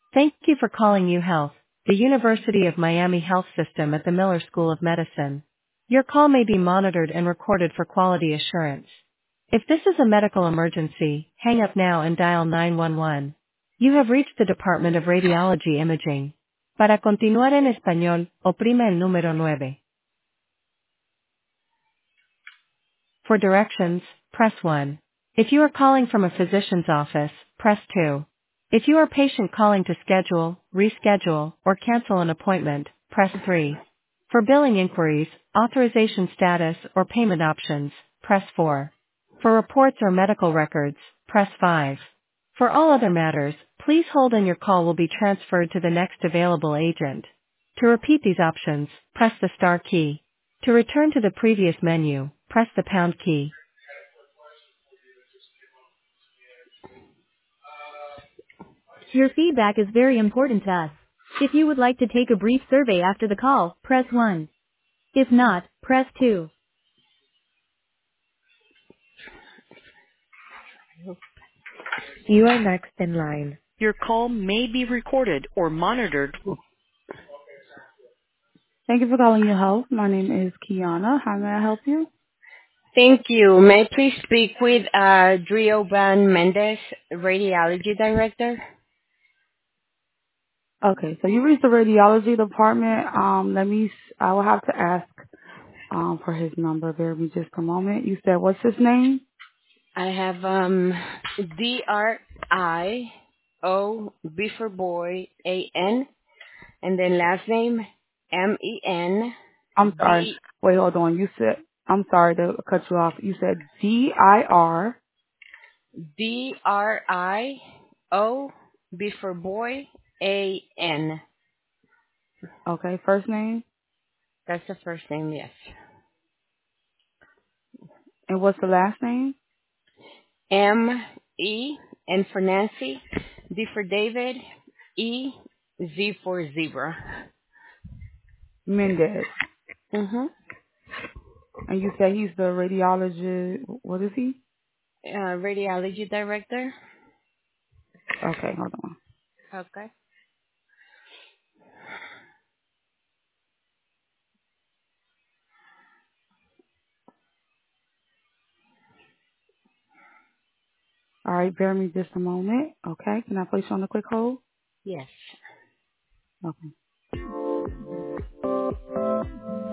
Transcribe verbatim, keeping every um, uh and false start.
Thank you for calling UHealth, the University of Miami Health System at the Miller School of Medicine. Your call may be monitored and recorded for quality assurance. If this is a medical emergency, hang up now and dial nine one one. You have reached the Department of Radiology Imaging. Para continuar en español, oprima el número nueve. For directions, press one. If you are calling from a physician's office, press two. If you are a patient calling to schedule, reschedule, or cancel an appointment, press three. For billing inquiries, authorization status, or payment options, press four. For reports or medical records, press five. For all other matters, please hold and your call will be transferred to the next available agent. To repeat these options, press the star key. To return to the previous menu, press the pound key. Your feedback is very important to us. If you would like to take a brief survey after the call, press one. If not, press two. You are next in line. Your call may be recorded or monitored. Thank you for calling your health. My name is Kiana. How may I help you? Thank you. May I please speak with uh, Drioban Mendez, Radiology Director? Okay, so you reached the radiology department. Um, let me, s- I will have to ask um, for his number. Bear with me just a moment. You said, what's his name? I have um, D R I O, B for boy, A N, and then last name M E N I'm sorry. D Wait, hold on. You said, I'm sorry to cut you off. You said D I R. D R I O, B for boy, A N. Okay, first name. That's the first name, yes. And what's the last name? M E, N for Nancy, D for David, E, Z for zebra. Mendez. Mm-hmm. And you said he's the radiologist. What is he? Uh, radiology director. Okay, hold on. Okay. All right, bear with me just a moment. Okay, can I place you on a quick hold? Yes. Okay.